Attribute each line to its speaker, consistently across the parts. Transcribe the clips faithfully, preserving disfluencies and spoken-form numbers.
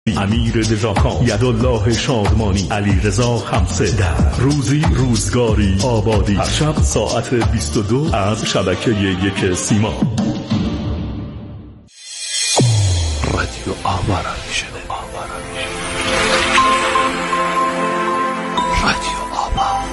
Speaker 1: امیر رضاخان، یدالله شادمانی، علی رضا خمسه در روزی روزگاری آبادی، هر شب ساعت بیست و دو از شبکه یک سیما. رادیو آوارا میشه. رادیو آوا.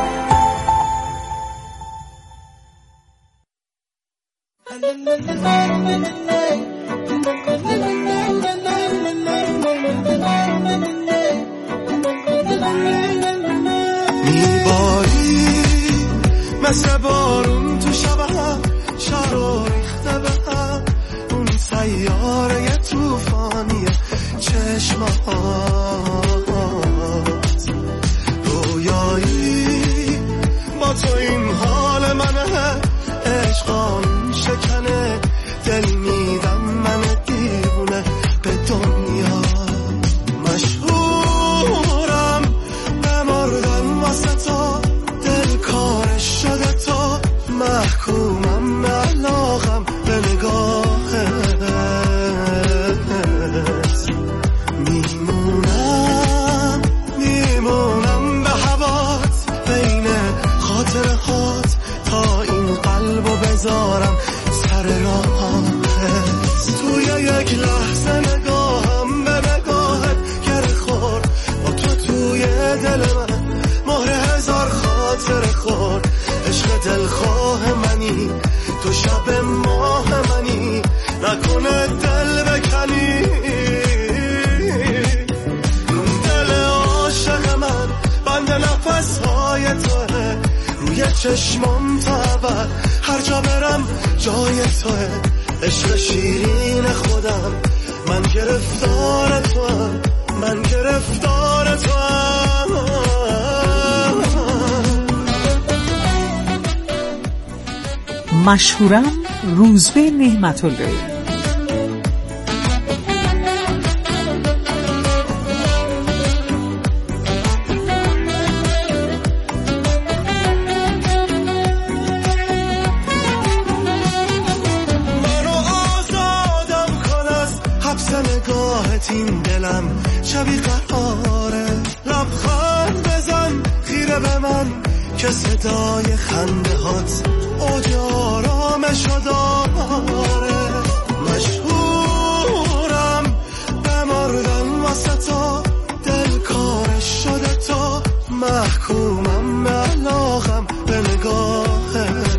Speaker 2: میباری مثل بارون تو شبه شهر ریخته به هم، اون سیاره توفانی چشمات، رویایی با تو این حال منه، عشقان شکنه دل میدم من دیوونه به دنیا، مشهورم نمردن واسه تو، دل کارش شده تو، محکومم به علاقم به نگاهت، میمونم میمونم به هوات، بین خاطرهات تا این قلبو بذارم سر راهت، توی یک لحظه نگاهم به نگاهت گره خورد، با تو توی دل من مهر هزار خاطر خورد، عشق دلخواه منی تو، شب ماه منی، نکنه دل بکنی، دل عاشق من بند نفس های توه، روی چشمام تا ابد هر جا برم جای توه، عشق شیرین خودم من گرفتار توام، من گرفتار توام.
Speaker 3: مشهورم روزبه نعمت الله.
Speaker 2: این دلم شبی قراره، لبخند بزن خیره به من که صدای خنده هات اوج آرامشو داره، مشهورم بمردن واسه تو، دل کارش شده تو، محکومم به علاقم به نگاهت،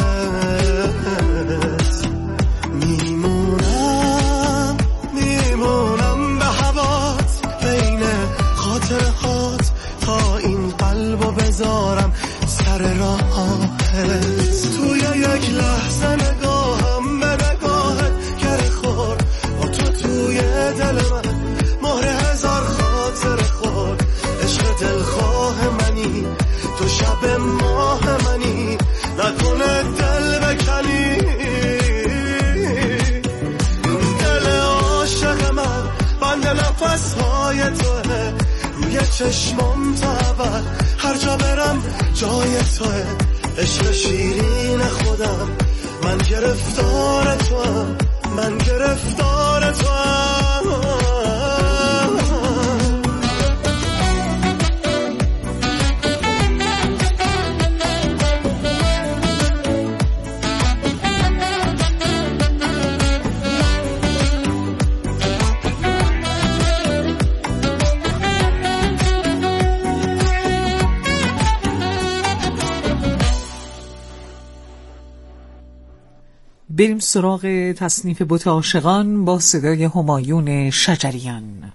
Speaker 2: میمونم میمونم به هوات، بین خاطرهات تا این قلبو بذارم سر راهت، توی یک لحظه نگاهم به نگاهت گره خورد، با تو توی دل من مهر هزار خاطر خورد، عشق دلخواه منی تو، شب ماه منی، نکنه دل بکنی، دل عاشق من بند نفس های توه، روی چشمام تا ابد هر جا برم جای توه، عشق شیرین خودم من گرفتار توام، من گرفتار توام.
Speaker 3: بریم سراغ تصنیف بت عاشقان با صدای همایون شجریان.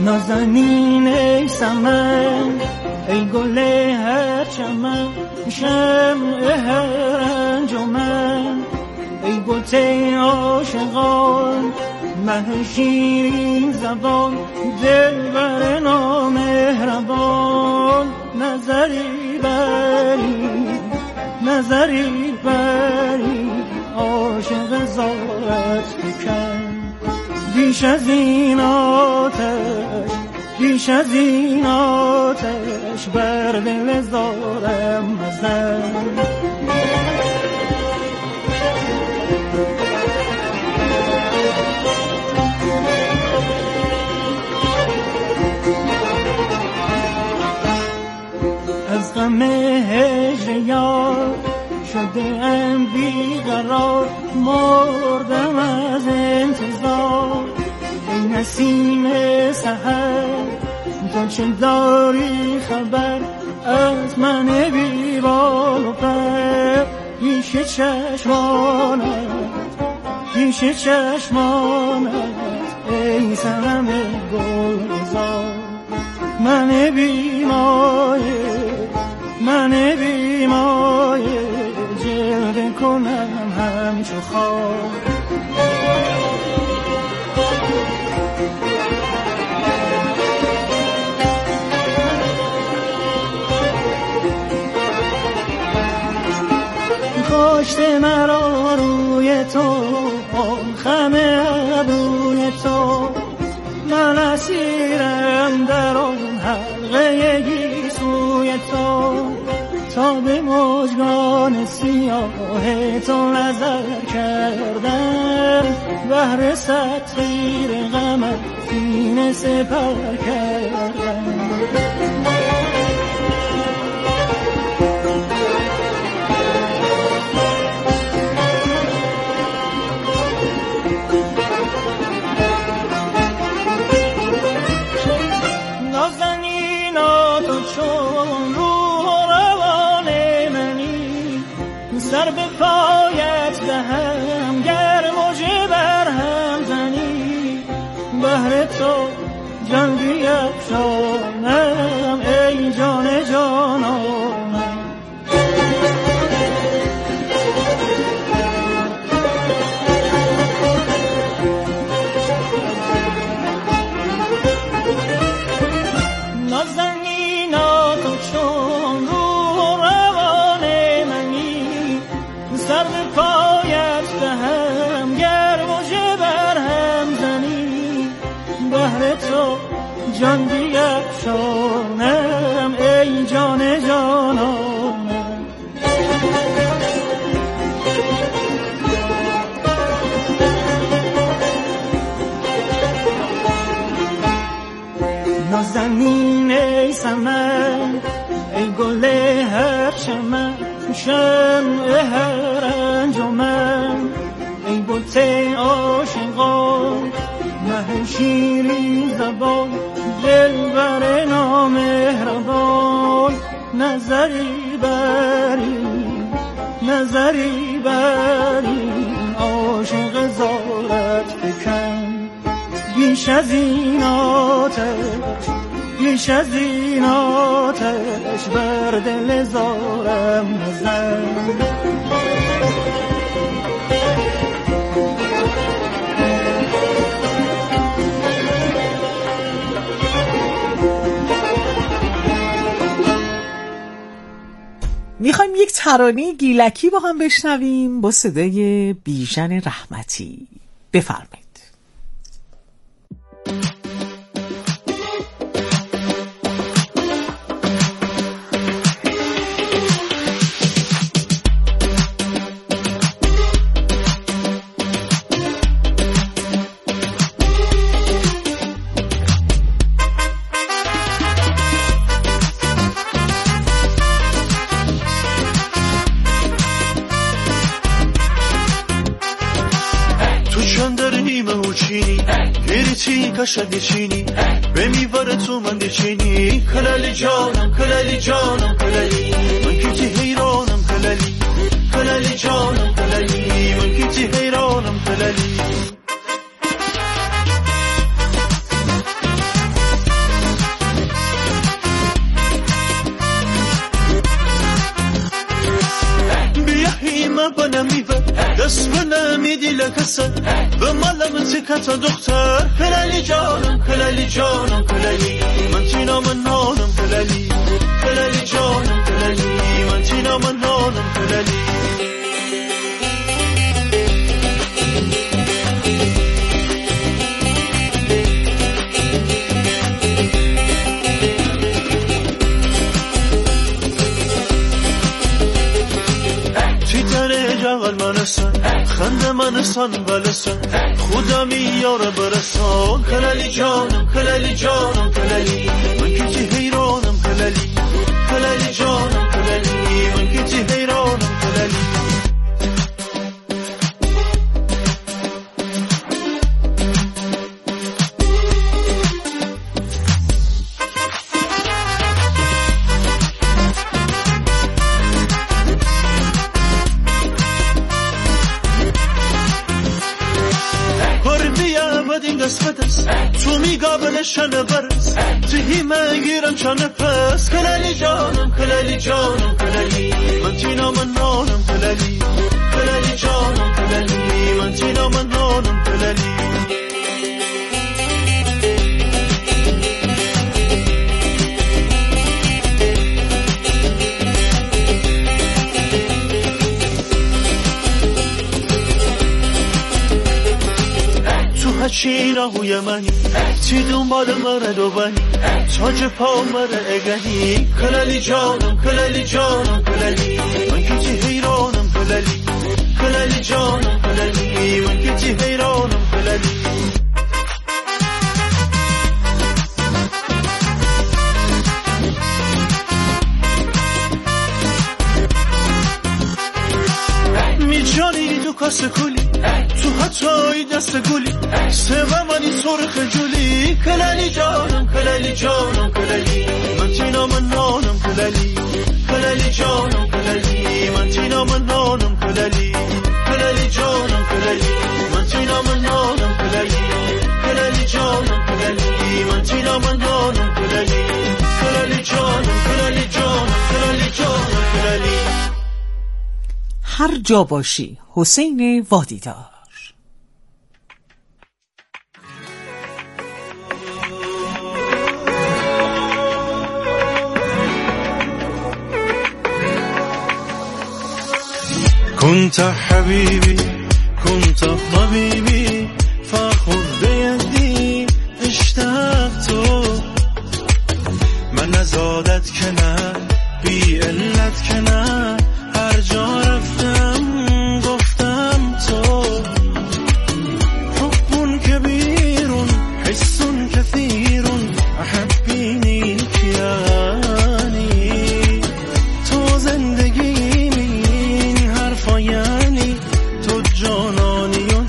Speaker 4: نازنین ای سمن ای گل هر چمن شمع هر انجمن ای بت عاشقان مه شیرین زبان دلبر نامهربان نظری بری نظری بری عاشق زارت بکن بیش از این آتش بیش از این آتش بر دل زارم مزن از غم هجر یار شده ام بیقرار مردم از انتظار ای نسیم سحر تو چه داری خبر از من بی بال و پر پیش چشمانت پیش چشمانت ای صنم گلزار من بی مایه من بی مایه جلوه کنم همچو خواب کاشته مرا روی تو خم ابروی تو من اسیرم در آن حلقه گیسوی تو تا به مژگان سیاه تو نظر کردم بهر سطیر غمت سینه سپر کردم سر به پایت دهم گر موجه بر هم زنی بهر تو جان بیفشانم ای جان جانانم نازنینا تو چون روح روان منی سر به پایت دهم گر موجه بر هم زنی بهر تو جان بیفشانم ای جان جانانم نازنین ای سمن ای گل هر چمن شمع هر انجمن ای بت عاشقان مه شیرین زبان دلبر نامهربان نظری بری نظری بری عاشق زارت بکن بیش از این آتش بیش از این آتش بر دل زارم مزن
Speaker 3: میخوایم یک ترانه گیلکی با هم بشنویم با صدای بیژن رحمتی. بفرمایید.
Speaker 2: کشدی چینی به میوار تو من دیچینی کلالی جانم کلالی جانم کلالی من کیتی حیرانم کلالی کلالی جانم کلالی من کیتی حیرانم کلالی اسم نمیدی لکسه به مالم تکتا دختر کلالی جانم کلالی جانم کلالی من تینا من نانم کلالی کلالی جانم کلالی من تینا من نانم کلالی خنده من سن بلسن خدا میاره برسان کلالی جانم کلالی جانم کلالی من کتی حیرانم کلالی کلالی جانم کلالی من کتی حیرانم کلالی تو میگابل شنه برس تهی مگیرم چانه پس کلالی جانم کلالی جانم کلالی من تینا من نانم کلالی کلالی جانم کلالی من تینا من نانم کلالی چی راهوی منی چی دنبال مره دو بنی تاج پا مره اگنی کلالی جانم کلالی جانم کلالی من کتی حیرانم کلالی کلالی جانم کلالی من کتی حیرانم کلالی میجانی دو کاسه کلی تو حتای دست گلی سوه منی سرخ جولی کلالی جانم کلالی جانم کلالی من تینا من نانم کلالی کلالی جانم کلالی من تینا من نانم کلالی کلالی جانم کلالی من تینا من نانم کلالی کلالی جانم کلالی من تینا من نانم کلالی کلالی جانم کلالی جانم کلالی جانم کلالی.
Speaker 3: هر جا باشی حسین وادیدار.
Speaker 2: كنت حبيبي كنت طبيبي فخذ بيدي اشتقت من ازادت کنه بی علت کنه هر جا رفتم گفتم تو حب كبير حس كثير احبيني كياني تو زندگی یعنی تو جانانی و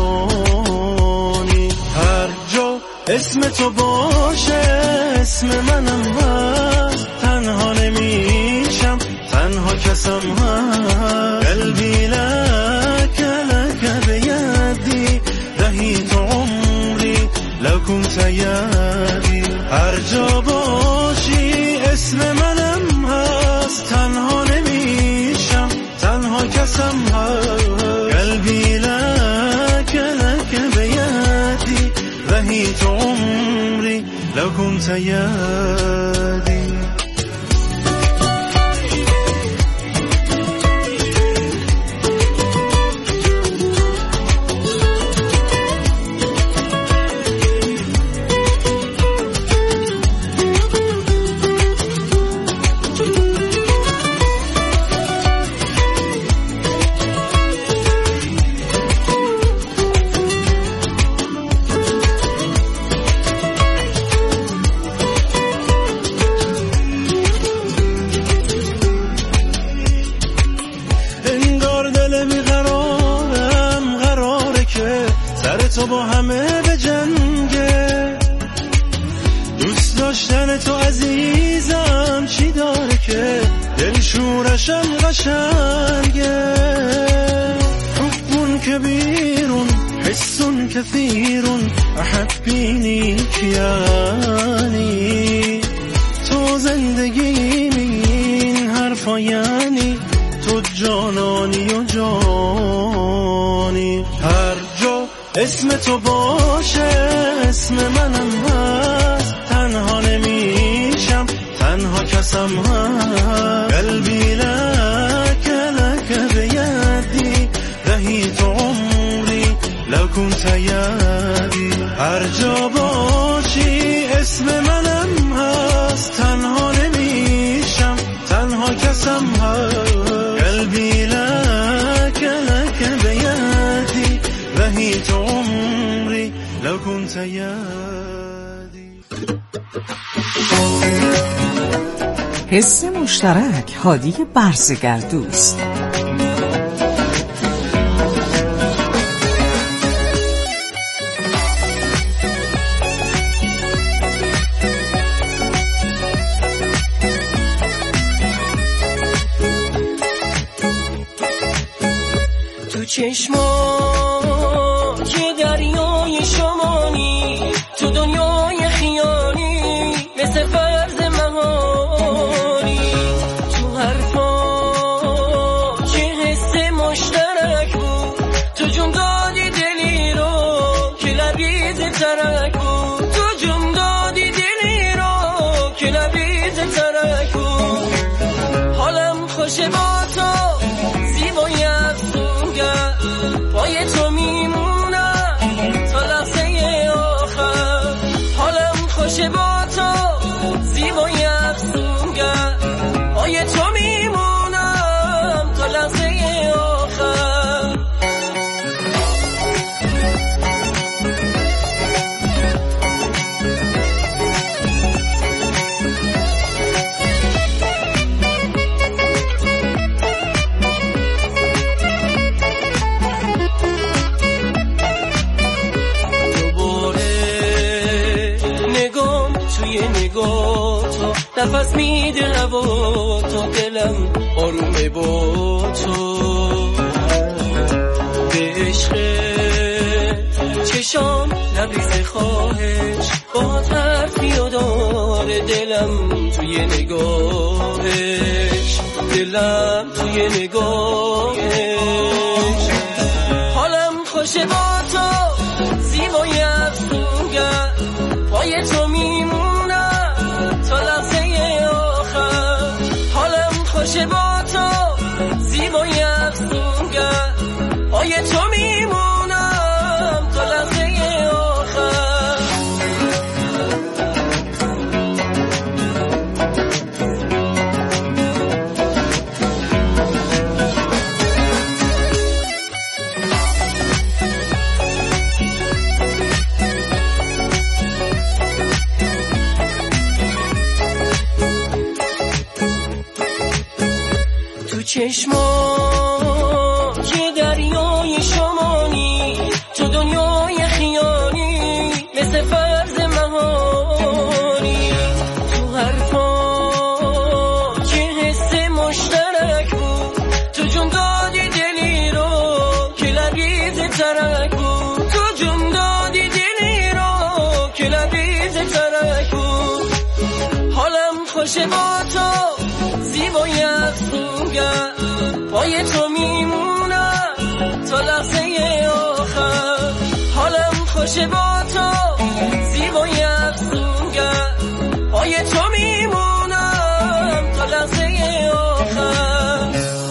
Speaker 2: جانی هر جا اسم تو باشه اسم منم هست تنها نمیشم تنها کسم هست قلبی لک لک بیدی دهی تو عمری لو کنت یدی هر جا باشی اسم منم هست تنها نمیشم تنها کسم هست قلبی لک لک بیدی وحی تو عمری لو کنت یدی تو با همه به جنگه دوست داشتن تو عزیزم چی داره که دل شورشم قشنگه حب كبير حس كثير احبيني کیانی تو زندگی این حرفا یعنی تو جانانی و جان اسم تو باشه اسم منم هست، تنها نمیشم تنها کسم هست. قلبی لك لك بیدی رهیت عمری لو كنت یدی. هر جا باشی اسم منم هست، تنها نمیشم تنها کسم هست. قلبی لك لك بیدی رهیت عمری لو كنت یدی.
Speaker 3: حس مشترک هادی برزگردوست.
Speaker 5: تو چشما که دریای شمانی، تو دنیای خیالی مثل فرض مهانی. تو حرفا که حس مشترک بود، تو جون دادی دلی رو که لبریز ترک بود. تو جون دادی دلی رو که لبریز ترک بود. حالم خوشه با تو زیبای افسونگر، پای تو میمونم تا لحظه آخر. حالم خوشه با تو زیبای افسونگر، پای تو میمونم تا لحظه آخر. نفس میده هوا تا دلم آرومه با تو. به عشق چشام لبریز خواهش، با حرفی و داره دلم توی نگاهش، دلم توی نگاهش. حالم خوشه با تو زیبای افسونگر، پای تو میمونم تا لحظه آخر. حالم خوشه با تو زیبای افسونگر، پای تو میمونم تا لحظه آخر. چشما که دریای شمانی، تو دنیای خیالی مثل فرض مهانی. تو حرفا که حس مشترک بود، تو جون دادی دلی رو که لبریز ترک بود. تو جون دادی دلی رو که لبریز ترک بود. حالم خوشه با تو زیبای افسونگر، پای تو میمونم تا لحظه آخر. حالم خوشه با تو زیبای افسونگر، پای تو میمونم تا لحظه آخر.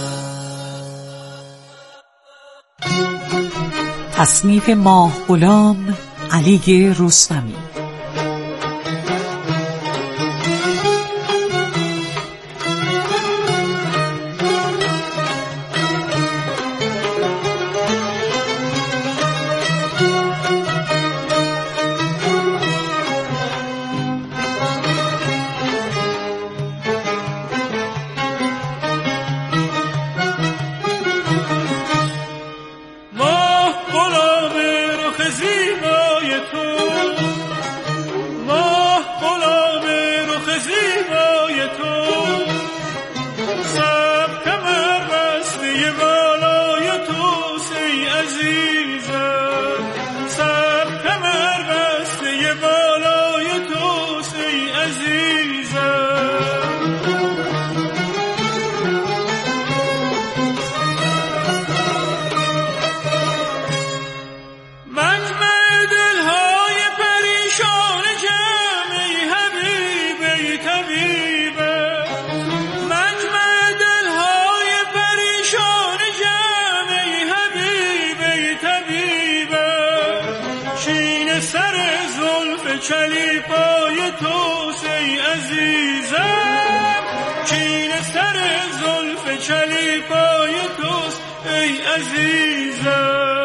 Speaker 3: تصنیف ماه غلام علی رستمی.
Speaker 2: زلف چلیپای توست ای عزیزم، چین سر زلف چلیپای توست ای عزیزم.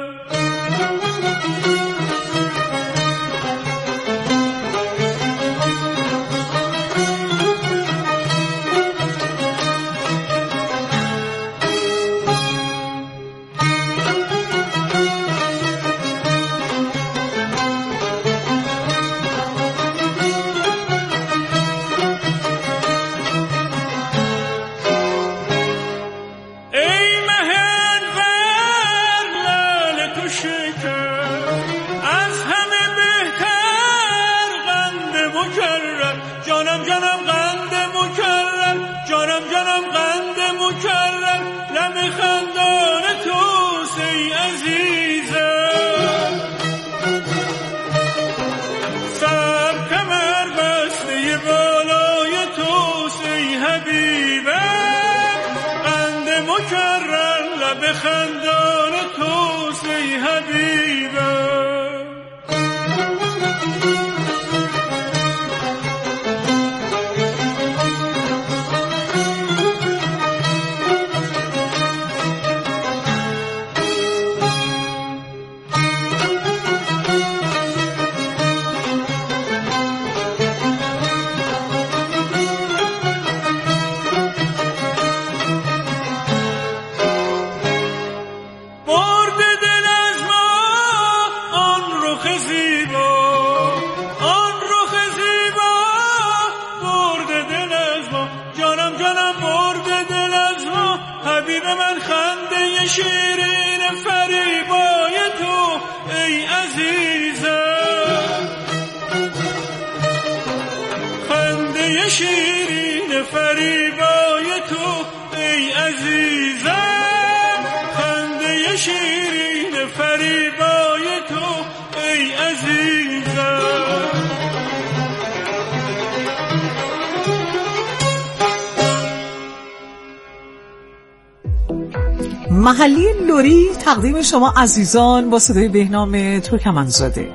Speaker 2: خندان توست ای حبیبم. شیرین فریبای تو ای عزیزم، خنده شیرین فریبای تو ای عزیزم، خنده شیرین فریبای تو ای عزیزم.
Speaker 3: محلی لری تقدیم شما عزیزان با صدای بهنام ترکمنزاده.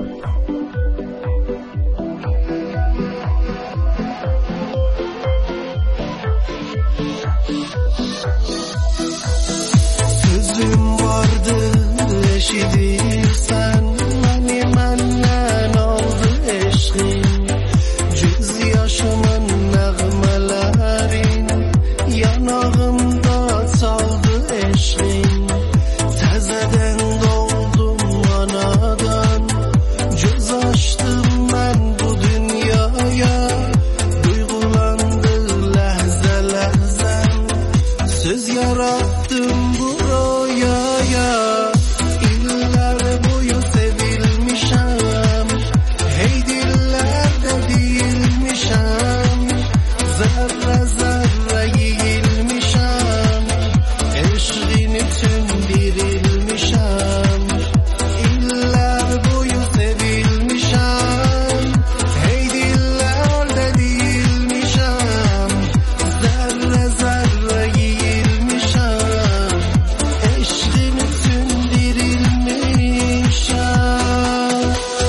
Speaker 6: Sözüm vardı eşidirsen, hani menden aldı eşkin, göz yaşımın nəğmələrin yanağımda çaldı eşkin. Təzədən doldum anadan, göz açdım mən bu dünyaya, duyğulandı ləhzə ləhzəm, söz yarattım bu royaya. İllər boyu sevilmişəm, hey dillerde değilmişəm, zərrə zərrə yeyilmişəm, eşqin üçün dirilmişəm. İllər boyu sevilmişəm, hey dillerde değilmişəm, zərrə zərrə yeyilmişəm, eşqin üçün dirilmişəm.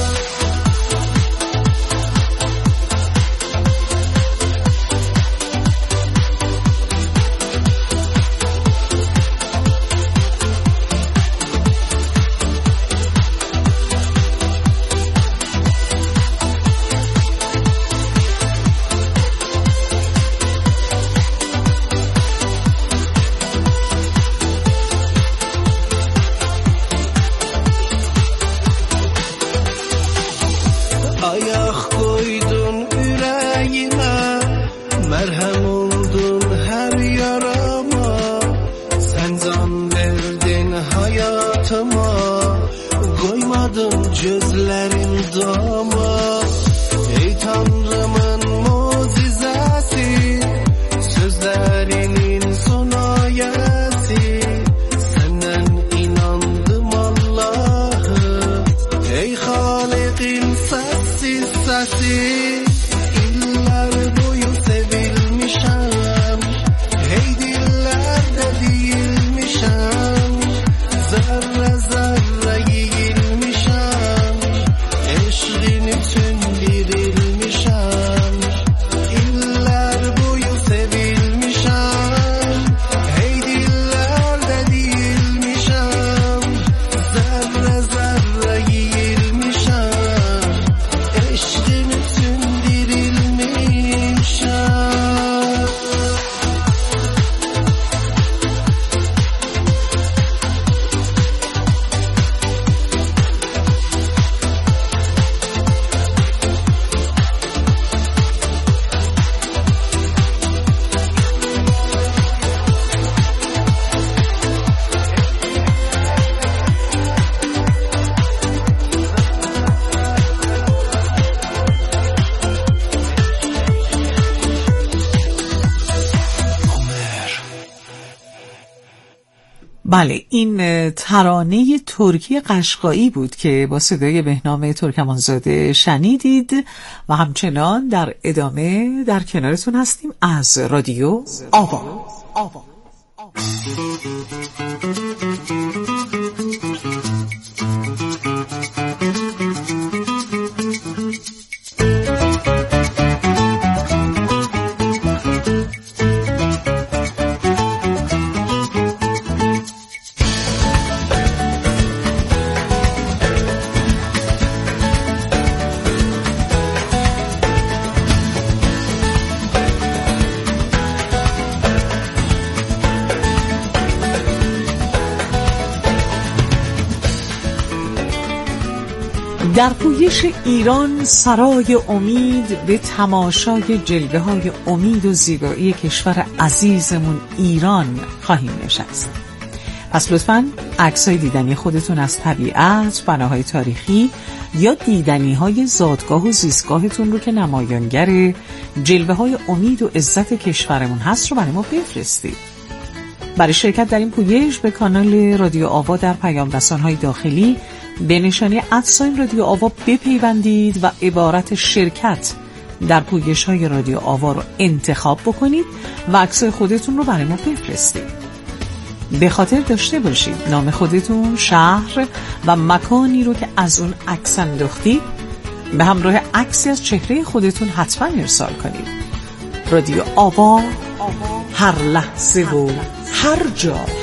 Speaker 6: Ayaq qoydun ürəyimə, mərhəm oldun hər yarama, sən can verdin hayatıma, qoymadın gözlərim dama. Ey Tanrımın mucizəsi, sözlərinin son ayəsi, səndən inandım Allahım. Ey Xaliqim səssiz səsi, illər boyu sevilmişəm, hey dillərdə deyilmişəm, zərrə zərrə yeyilmişəm, eşqin üçün
Speaker 3: بله، این ترانه ترکی قشقایی بود که با صدای بهنام ترکمانزاده شنیدید و همچنان در ادامه در کنارتون هستیم از رادیو آوا. آوا. در پویش ایران سرای امید به تماشای جلوه های امید و زیبایی کشور عزیزمون ایران خواهیم نشست. پس لطفاً عکسای دیدنی خودتون از طبیعت، بناهای تاریخی یا دیدنی های زادگاه و زیستگاهتون رو که نمایانگر جلوه های امید و عزت کشورمون هست رو برای ما بفرستید. برای شرکت در این پویش به کانال رادیو آوا در پیام رسان‌های داخلی به نشانی ادساین رادیو آوا بپیوندید و عبارت شرکت در پویش‌های رادیو آوا رو انتخاب بکنید و عکسای خودتون رو برای ما بفرستید. به خاطر داشته باشید نام خودتون، شهر و مکانی رو که از اون عکس انداختید به همراه عکسی از چهره خودتون حتما ارسال کنید. رادیو آوا هر لحظه و هر جا